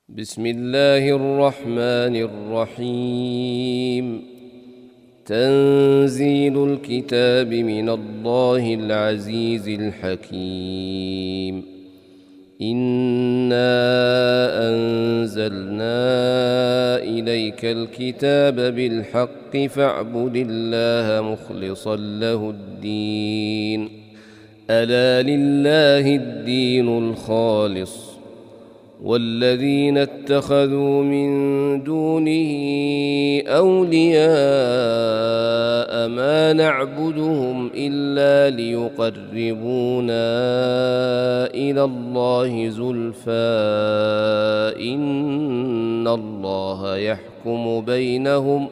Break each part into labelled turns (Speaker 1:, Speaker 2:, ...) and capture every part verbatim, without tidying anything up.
Speaker 1: بسم الله الرحمن الرحيم. تنزيل الكتاب من الله العزيز الحكيم. إنا أنزلنا إليك الكتاب بالحق فاعبد الله مخلصا له الدين. ألا لله الدين الخالص، والذين اتخذوا من دونه أولياء ما نعبدهم إلا ليقربونا إلى الله زلفى إن الله يحكم بينهم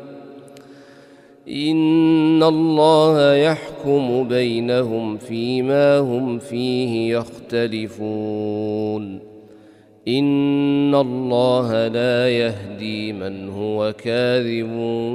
Speaker 1: إن الله يحكم بينهم فيما هم فيه يختلفون. إن الله لا يهدي من هو كاذب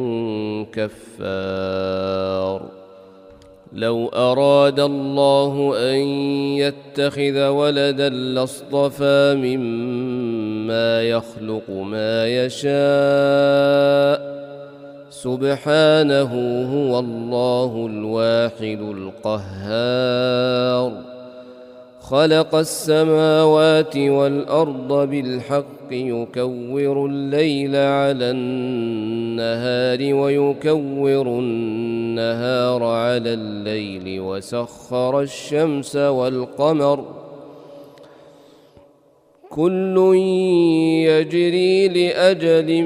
Speaker 1: كفار. لو أراد الله أن يتخذ ولدا لاصطفى مما يخلق ما يشاء، سبحانه هو الله الواحد القهار. خلق السماوات والأرض بالحق يكور الليل على النهار ويكور النهار على الليل، وسخر الشمس والقمر كل يجري لأجل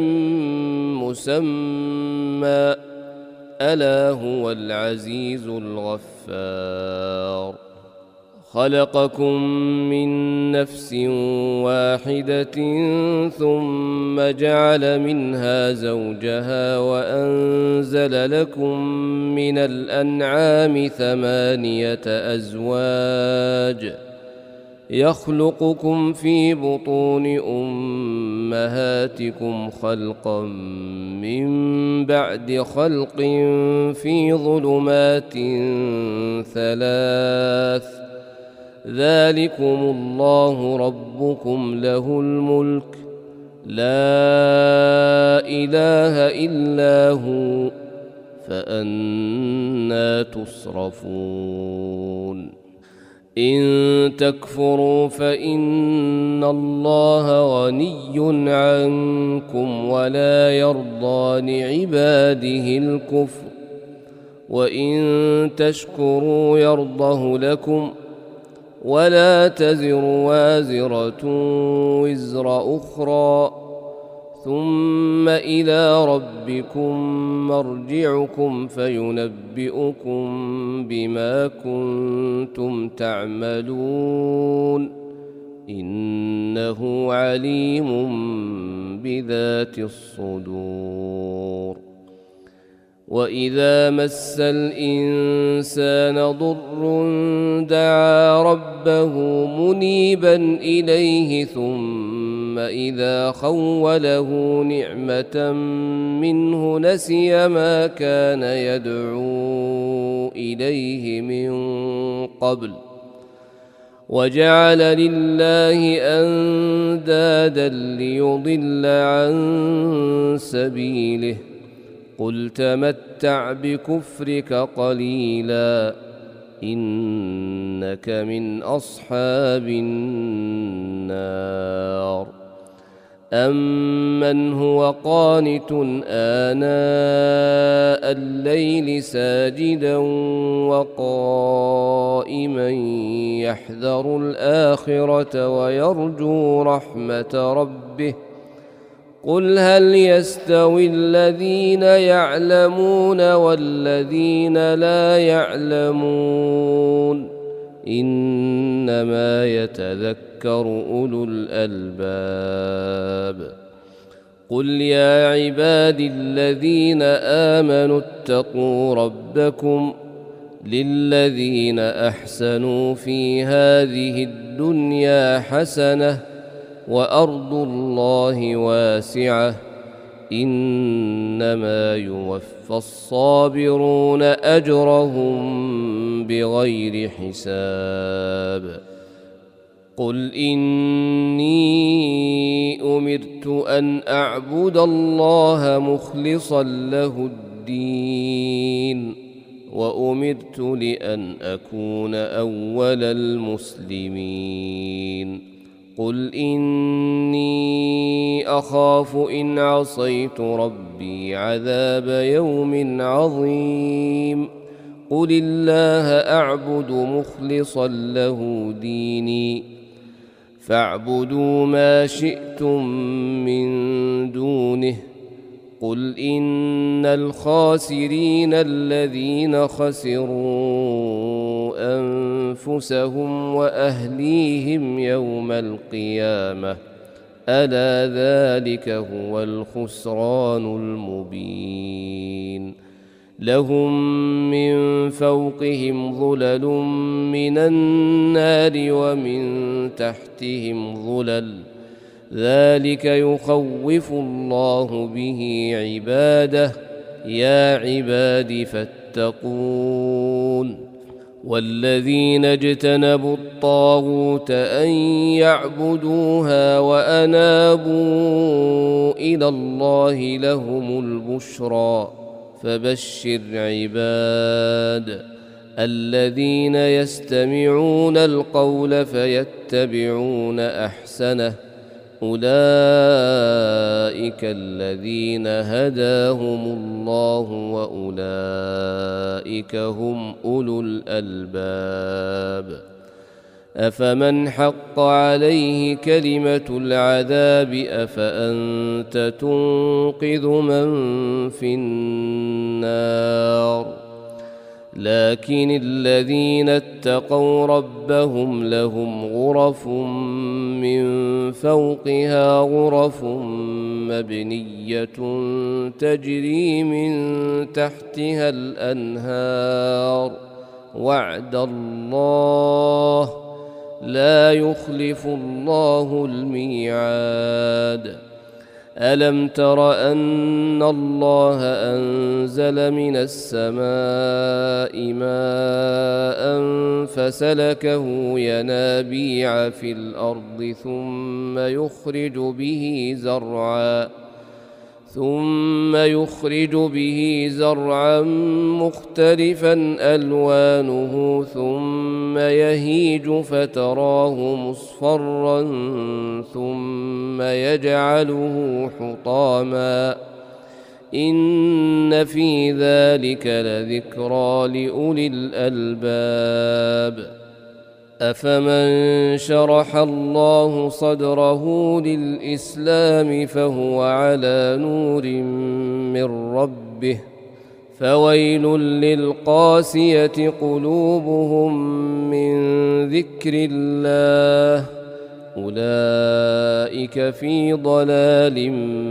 Speaker 1: مسمى، ألا هو العزيز الغفار. خلقكم من نفس واحدة ثم جعل منها زوجها وأنزل لكم من الأنعام ثمانية أزواج يخلقكم في بطون أمهاتكم خلقا من بعد خلق في ظلمات ثلاث، ذلكم الله ربكم له الملك لا إله إلا هو، فأنى تصرفون. إن تكفروا فإن الله غني عنكم ولا يرضى لعباده الكفر، وإن تشكروا يرضه لكم، ولا تزر وازرة وزر أخرى، ثم إلى ربكم مرجعكم فينبئكم بما كنتم تعملون، إنه عليم بذات الصدور. وإذا مس الإنسان ضر دعا ربه منيبا إليه ثم إذا خوله نعمة منه نسي ما كان يدعو إليه من قبل وجعل لله أندادا ليضل عن سبيله. قل تمتع بكفرك قليلا إنك من أصحاب النار. أمن هو قانت آناء الليل ساجدا وقائما يحذر الآخرة ويرجو رحمة ربه، قل هل يستوي الذين يعلمون والذين لا يعلمون، إنما يتذكر أولو الألباب. قل يا عبادي الذين آمنوا اتقوا ربكم للذين أحسنوا في هذه الدنيا حسنة وأرض الله واسعة، إنما يوفى الصابرون أجرهم بغير حساب. قل إني أمرت أن أعبد الله مخلصا له الدين وأمرت لأن أكون أول المسلمين قل إني أخاف إن عصيت ربي عذاب يوم عظيم قل الله أعبد مخلصا له ديني فاعبدوا ما شئتم من دونه قل إن الخاسرين الذين خسروا أنفسهم وأهليهم يوم القيامة ألا ذلك هو الخسران المبين لهم من فوقهم ظلل من النار ومن تحتهم ظلل ذلك يخوف الله به عباده يا عباد فاتقون والذين اجتنبوا الطاغوت أن يعبدوها وأنابوا إلى الله لهم البشرى فبشر عباد الذين يستمعون القول فيتبعون أحسنه أولئك الذين هداهم الله وأولئك هم أولو الألباب أفمن حق عليه كلمة العذاب أفأنت تنقذ من في النار لكن الذين اتقوا ربهم لهم غرف من فوقها غرف مبنية تجري من تحتها الأنهار وعد الله لا يخلف الله الميعاد ألم تر أن الله أنزل من السماء ماء فسلكه ينابيع في الأرض ثم يخرج به زرعا ثم يخرج به زرعا مختلفا ألوانه ثم يهيج فتراه مصفرا ثم يجعله حطاما إن في ذلك لذكرى لأولي الألباب أفمن شرح الله صدره للإسلام فهو على نور من ربه فويل للقاسية قلوبهم من ذكر الله أولئك في ضلال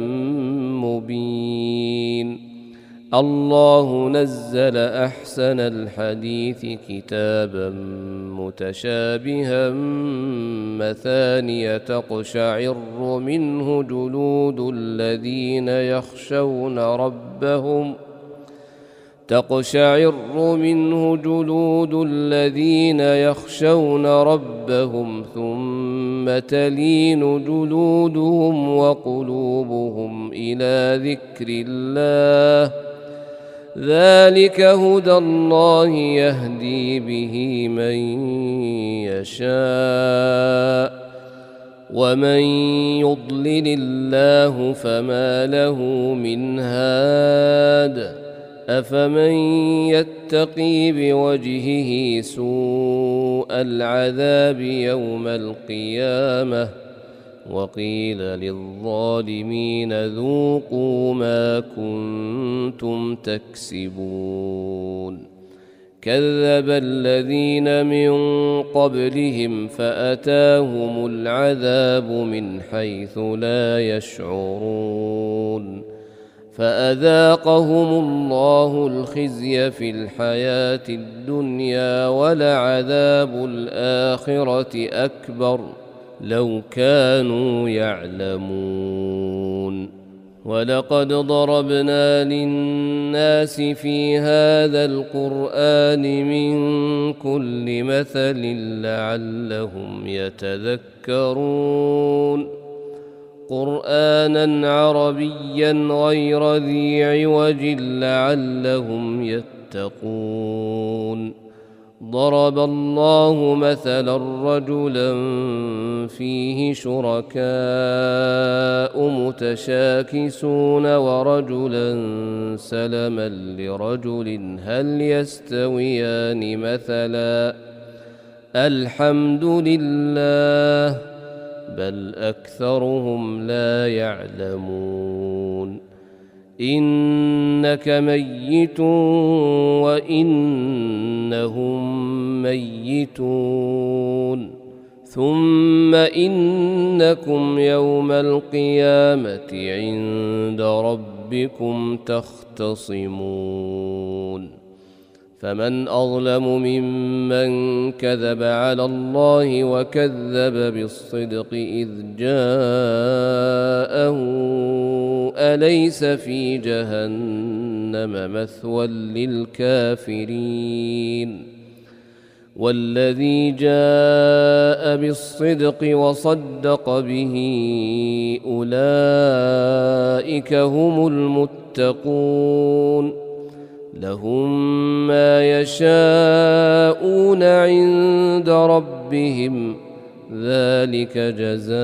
Speaker 1: مبين الله نزل أحسن الحديث كتابا متشابها مثانية تقشعر منه جلود الذين يخشون ربهم تقشعر منه جلود الذين يخشون ربهم ثم تلين جلودهم وقلوبهم إلى ذكر الله ذلك هدى الله يهدي به من يشاء ومن يضلل الله فما له من هاد أفمن يتقي بوجهه سوء العذاب يوم القيامة وقيل للظالمين ذوقوا ما كنتم تكسبون كذب الذين من قبلهم فأتاهم العذاب من حيث لا يشعرون فأذاقهم الله الخزي في الحياة الدنيا ولعذاب الآخرة أكبر لو كانوا يعلمون ولقد ضربنا للناس في هذا القرآن من كل مثل لعلهم يتذكرون قرآنا عربيا غير ذي عوج لعلهم يتقون ضرب الله مثلا رجلا فيه شركاء متشاكسون ورجلا سلما لرجل هل يستويان مثلا الحمد لله بل أكثرهم لا يعلمون إنك ميت وإنهم ميتون ثم إنكم يوم القيامة عند ربكم تختصمون فمن أظلم ممن كذب على الله وكذب بالصدق إذ جاءه أليس في جهنم مثوى للكافرين والذي جاء بالصدق وصدق به أولئك هم المتقون لهم ما يشاءون عند ربهم ذلك جزاء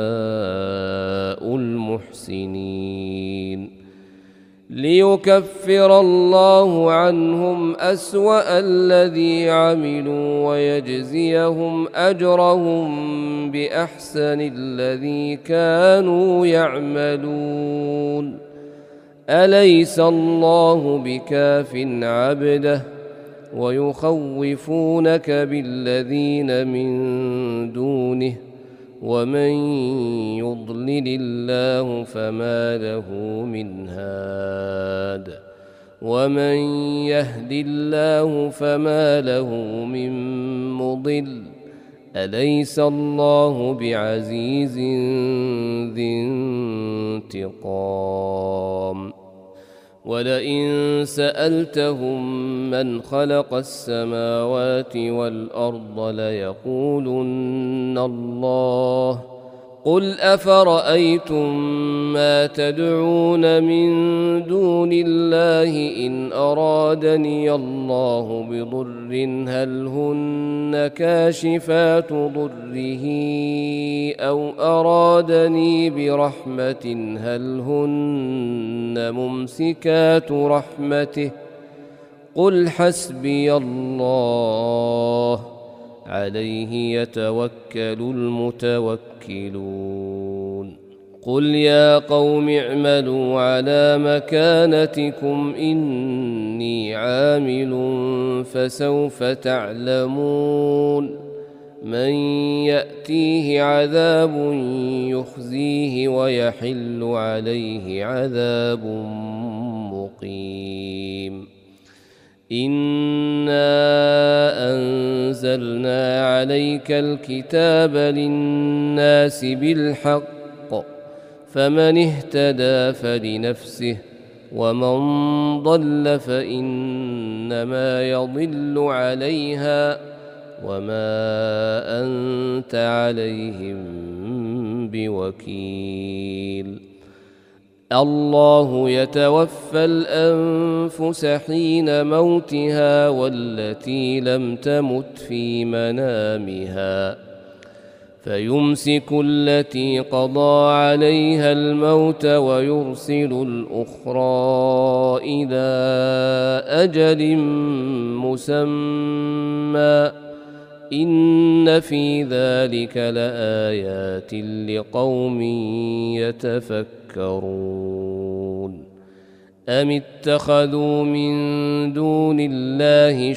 Speaker 1: المحسنين ليكفر الله عنهم أسوأ الذي عملوا ويجزيهم أجرهم بأحسن الذي كانوا يعملون أليس الله بكاف عبده ويخوفونك بالذين من دونه ومن يضلل الله فما له من هاد ومن يهد الله فما له من مضل أليس الله بعزيز ذي انتقام ولئن سألتهم من خلق السماوات والأرض ليقولن الله قل أفرأيتم ما تدعون من دون الله إن أرادني الله بضر هل هن كاشفات ضره أو أرادني برحمة هل هن ممسكات رحمته قل حسبي الله عليه يتوكل المتوكلون قل يا قوم اعملوا على مكانتكم إني عامل فسوف تعلمون من يأتيه عذاب يخزيه ويحل عليه عذاب مقيم إنا أنزلنا عليك الكتاب للناس بالحق فمن اهتدى فلنفسه ومن ضل فإنما يضل عليها وما أنت عليهم بوكيل الله يتوفى الأنفس حين موتها والتي لم تمت في منامها فيمسك التي قضى عليها الموت ويرسل الأخرى إلى أجل مسمى إن في ذلك لآيات لقوم يتفكرون أم اتخذوا من دون الله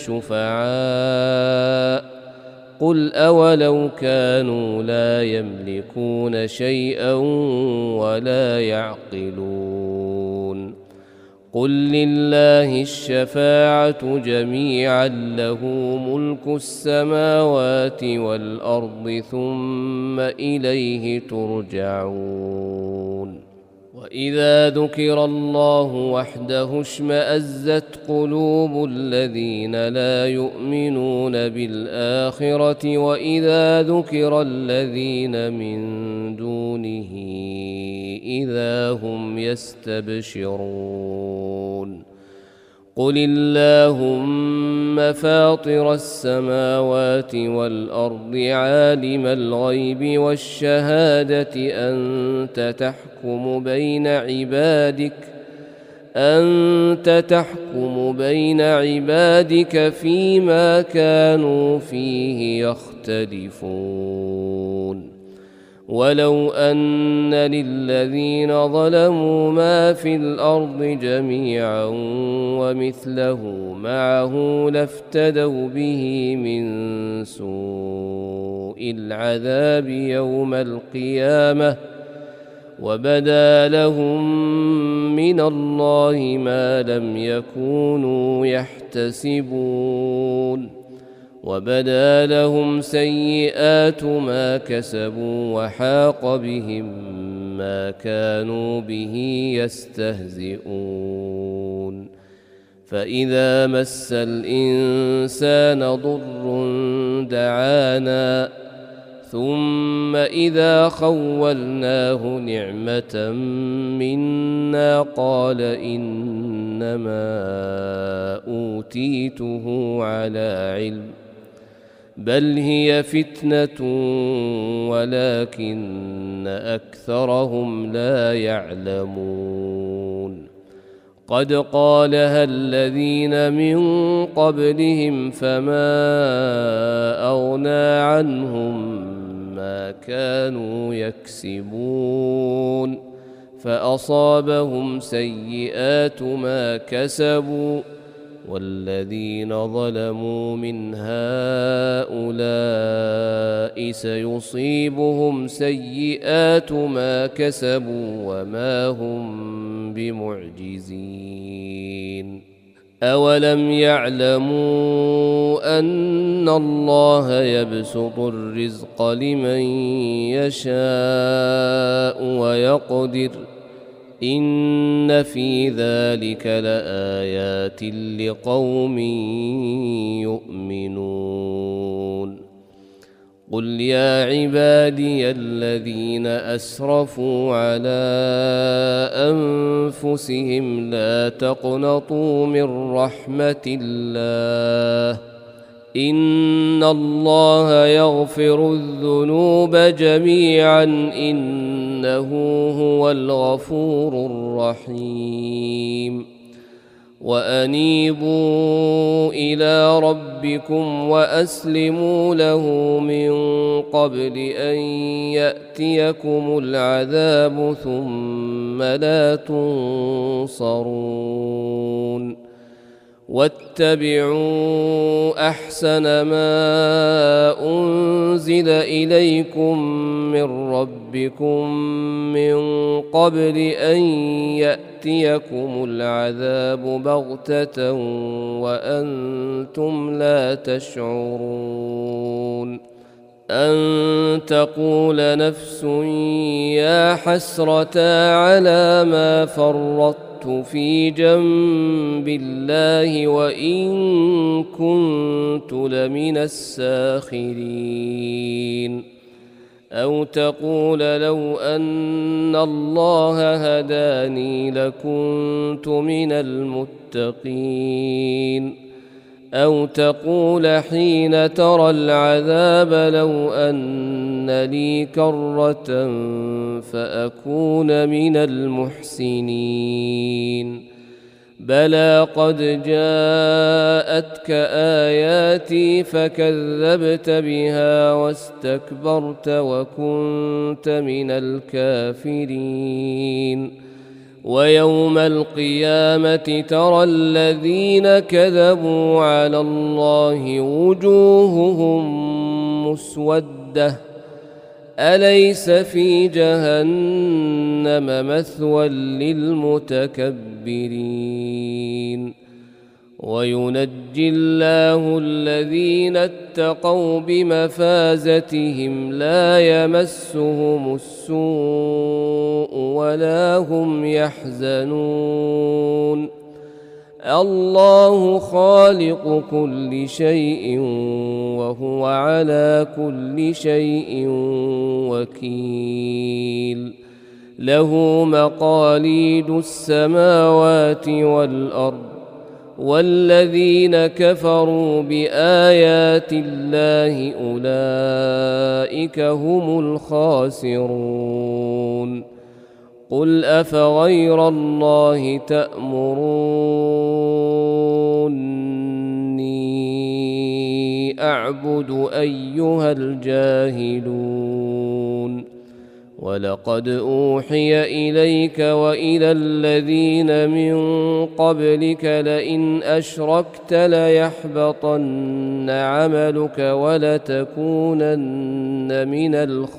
Speaker 1: شفعاء قل أولو كانوا لا يملكون شيئا ولا يعقلون قل لله الشفاعة جميعا له ملك السماوات والأرض ثم إليه ترجعون وإذا ذكر الله وحده اشمأزت قلوب الذين لا يؤمنون بالآخرة وإذا ذكر الذين من دونه إذا هم يستبشرون قل اللهم فاطر السماوات والأرض عالم الغيب والشهادة أنت تحكم بين عبادك أنت تحكم بين عبادك فيما كانوا فيه يختلفون ولو أن للذين ظلموا ما في الأرض جميعا ومثله معه لافتدوا به من سوء العذاب يوم القيامة وبدا لهم من الله ما لم يكونوا يحتسبون وبدا لهم سيئات ما كسبوا وحاق بهم ما كانوا به يستهزئون فإذا مس الإنسان ضر دعانا ثم إذا خولناه نعمة منا قال إنما أوتيته على علم بل هي فتنة ولكن أكثرهم لا يعلمون قد قالها الذين من قبلهم فما أغنى عنهم ما كانوا يكسبون فأصابهم سيئات ما كسبوا والذين ظلموا من هؤلاء سيصيبهم سيئات ما كسبوا وما هم بمعجزين أولم يعلموا أن الله يبسط الرزق لمن يشاء ويقدر إن في ذلك لآيات لقوم يؤمنون قل يا عبادي الذين أسرفوا على أنفسهم لا تقنطوا من رحمة الله إن الله يغفر الذنوب جميعا إنه هو الغفور الرحيم وأنيبوا إلى ربكم وأسلموا له من قبل أن يأتيكم العذاب ثم لا تنصرون واتبعوا أحسن ما أنزل إليكم من ربكم من قبل أن يأتيكم العذاب بغتة وأنتم لا تشعرون أن تقول نفس يا حسرة على ما فرطت في جنب الله وإن كنت لمن الساخرين أو تقول لو أن الله هداني لكنت من المتقين أو تقول حين ترى العذاب لو أن لي كرة فأكون من المحسنين بلى قد جاءتك آياتي فكذبت بها واستكبرت وكنت من الكافرين ويوم القيامة ترى الذين كذبوا على الله وجوههم مسودة أليس في جهنم مثوى للمتكبرين وينجي الله الذين اتقوا بمفازتهم لا يمسهم السوء ولا هم يحزنون الله خالق كل شيء وهو على كل شيء وكيل له مقاليد السماوات والأرض والذين كفروا بآيات الله أولئك هم الخاسرون قل أفغير الله تأمروني أعبد أيها الجاهلون ولقد أوحي إليك وإلى الذين من قبلك لئن أشركت ليحبطن عملك ولتكونن من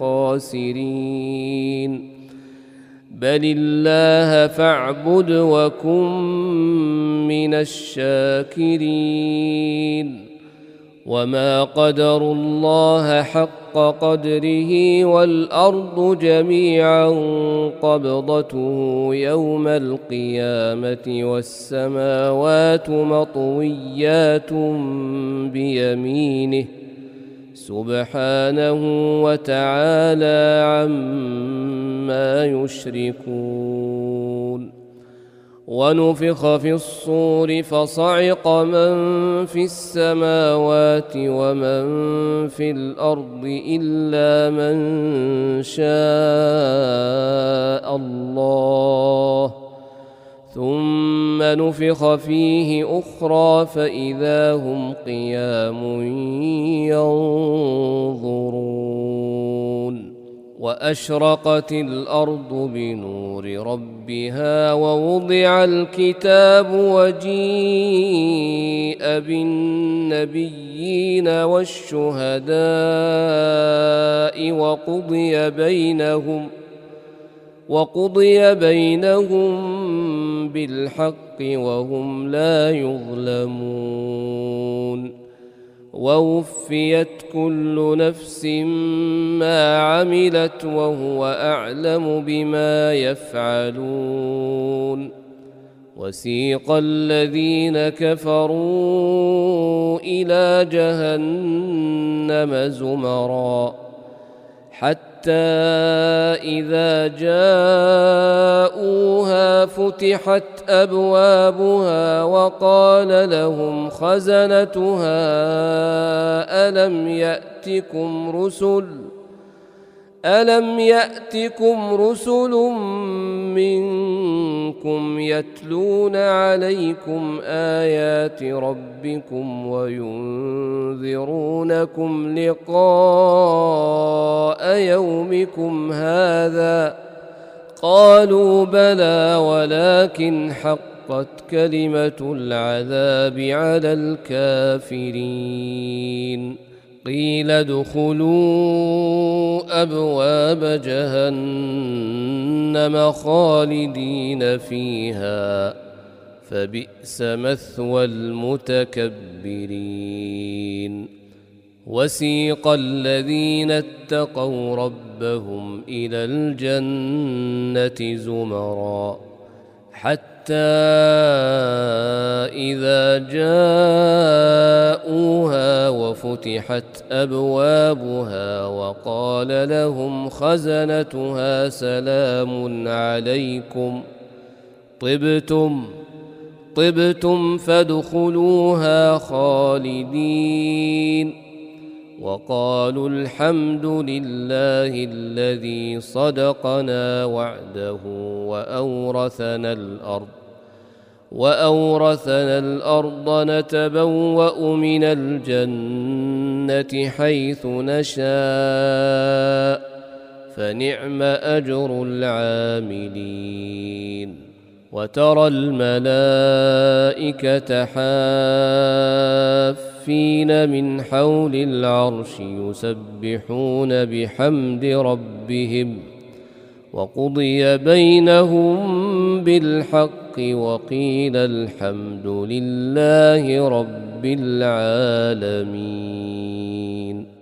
Speaker 1: الخاسرين بل الله فاعبد وكن من الشاكرين وما قدروا الله حق قدره والأرض جميعا قبضته يوم القيامة والسماوات مطويات بيمينه سبحانه وتعالى عما يشركون ونفخ في الصور فصعق من في السماوات ومن في الأرض إلا من شاء الله ثم نفخ فيه أخرى فإذا هم قيام ينظرون وأشرقت الأرض بنور ربها ووضع الكتاب وجيء بالنبيين والشهداء وقضي بينهم وقضي بينهم بالحق وهم لا يظلمون ووفيت كل نفس ما عملت وهو أعلم بما يفعلون وسيق الذين كفروا إلى جهنم زمرا حتى إذا جاءوها فتحت أبوابها وقال لهم خزنتها ألم يأتكم رسل ألم يأتكم رسل منكم يتلون عليكم آيات ربكم وينذرونكم لقاء يومكم هذا قالوا بلى ولكن حقت كلمة العذاب على الكافرين قيل ادخلوا أبواب جهنم خالدين فيها فبئس مثوى المتكبرين وسيق الذين اتقوا ربهم إلى الجنة زمرا حتى إذا جاءوها وفتحت أبوابها وقال لهم خزنتها سلام عليكم طبتم طبتم فادخلوها خالدين وقالوا الحمد لله الذي صدقنا وعده وأورثنا الأرض وأورثنا الأرض نتبوأ من الجنة حيث نشاء فنعم أجر العاملين وترى الملائكة حافين من حول العرش يسبحون بحمد ربهم وقضي بينهم بالحق وقيل الحمد لله رب العالمين.